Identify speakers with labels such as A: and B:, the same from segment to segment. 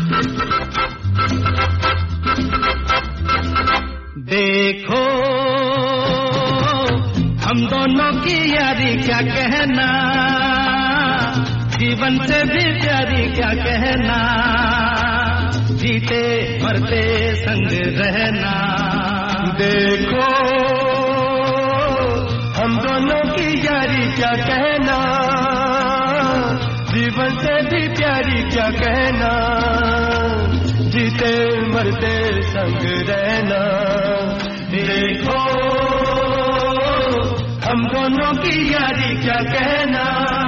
A: देखो हम दोनों की यारी क्या कहना, जीवन से भी प्यारी क्या कहना, जीते मरते संग रहना।
B: देखो हम दोनों की यारी क्या कहना, जीवन से भी प्यारी क्या कहना, जीते मरते संग रहना। देखो हम दोनों की यारी क्या कहना।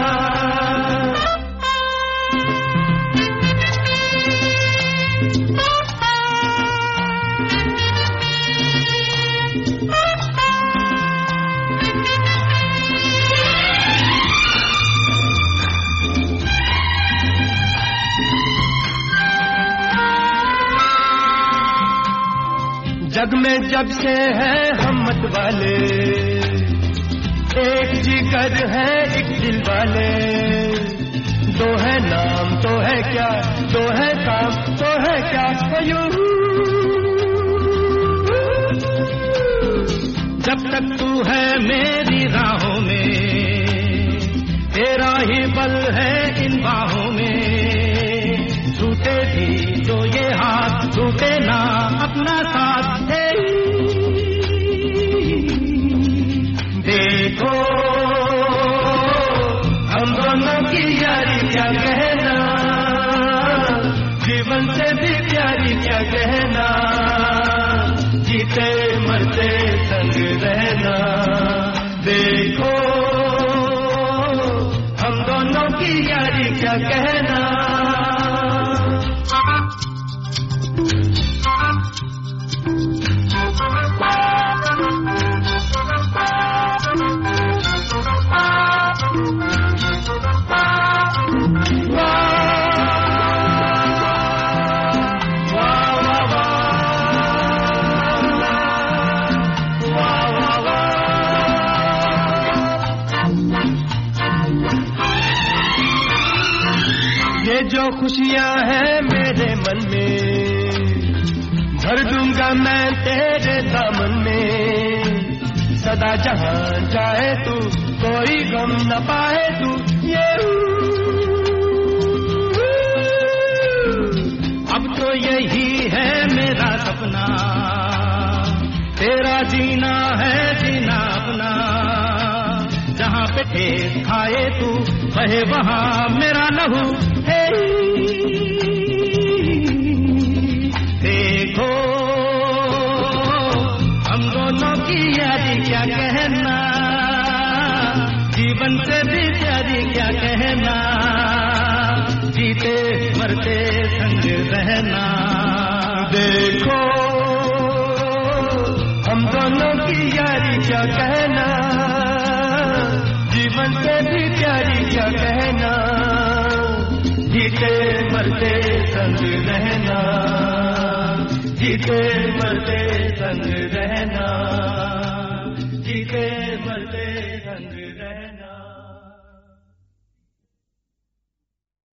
B: जग में जब से है हम मत वाले, एक जिगर है एक दिल वाले, दो है नाम तो है क्या, दो है काम तो है क्या।
A: जब तक तू है मेरी राहों में, तेरा ही बल है इन बाहों में, छूटे भी जो ये हाथ छूटे ना अपना साथ।
B: देखो हम दोनों की यारी क्या कहना, जीवन से भी प्यारी क्या कहना, जीते मरते संग रहना। देखो हम दोनों की यारी क्या कहना। ये जो खुशियां हैं मेरे मन में, भर दूंगा मैं तेरे दामन में। सदा जहां जाए तू, कोई गम न पाए तू। ये
A: अब तो यही है मेरा सपना, तेरा जीना है जीना अपना। जहाँ पे ठेस खाए तू, बहे वहाँ मेरा लहू। देखो हम दोनों की यारी क्या कहना, जीवन से भी प्यारी क्या कहना, जीते मरते संग रहना।
B: देखो हम दोनों की यारी क्या कहना, जीवन से भी प्यारी क्या कहना, जीते मरते संग रहना, जीते मरते संग रहना।